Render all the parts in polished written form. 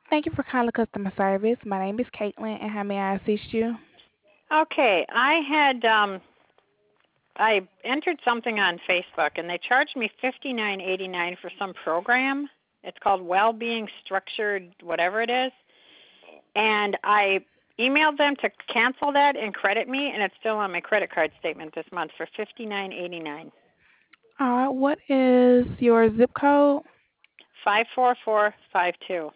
Thank you for calling customer service. My name is Caitlin, and how may I assist you? Okay, I entered something on Facebook and they charged me $59.89 for some program. It's called Wellbeing Structured whatever it is. And I emailed them to cancel that and credit me, and it's still on my credit card statement this month for $59.89. All right, what is your zip code 54452.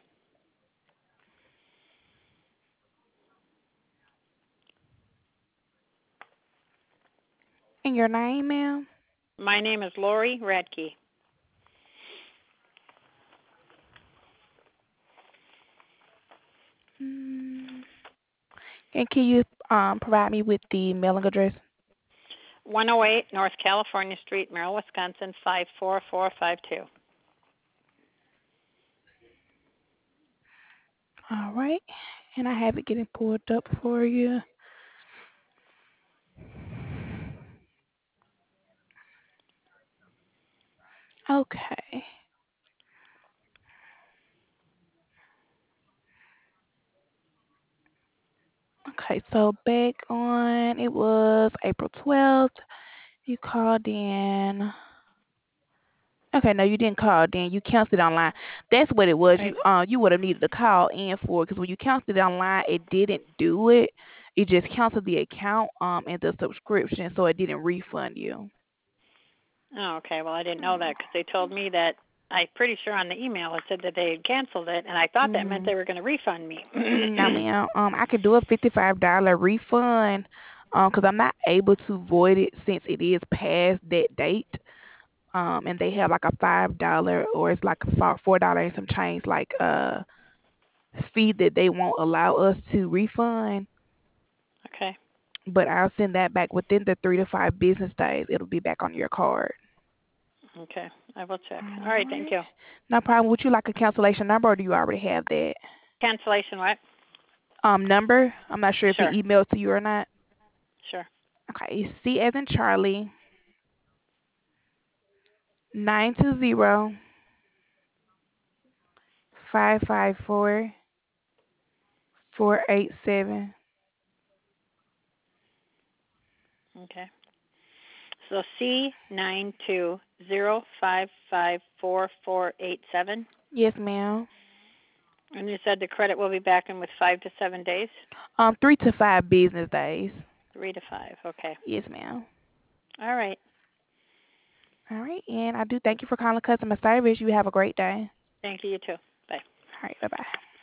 and your name, ma'am? My name is Lori Radke. Mm. And can you provide me with the mailing address? 108 North California Street, Merrill, Wisconsin 54452. All right, and I have it getting pulled up for you. Okay. Okay, so back on it was April 12th. You called in. Okay, no, you didn't call then. You canceled it online. That's what it was. Right. You would have needed to call in for because when you canceled it online, it didn't do it. It just canceled the account and the subscription, so it didn't refund you. Oh, okay. Well, I didn't know that because they told me that. I'm pretty sure on the email it said that they had canceled it, and I thought that meant Mm-hmm. they were going to refund me. No, ma'am. I could do a $55 refund. Because I'm not able to void it since it is past that date. And they have like a $5 or it's like a $4 and some change like fee that they won't allow us to refund. Okay. But I'll send that back within the 3 to 5 business days. It'll be back on your card. Okay. I will check. All All right. Thank right. you. No problem. Would you like a cancellation number or do you already have that? Cancellation what? Number? I'm not sure if Sure. he emailed to you or not. Sure. Okay, it's C as in Charlie 920-554-487. Okay. So C920554487. Yes, ma'am. And you said the credit will be back in with 5 to 7 days? 3 to 5 business days. 3 to 5. Okay. Yes, ma'am. All right. All right, and I do thank you for calling customer service. You have a great day. Thank you. You too. Bye. All right, bye bye.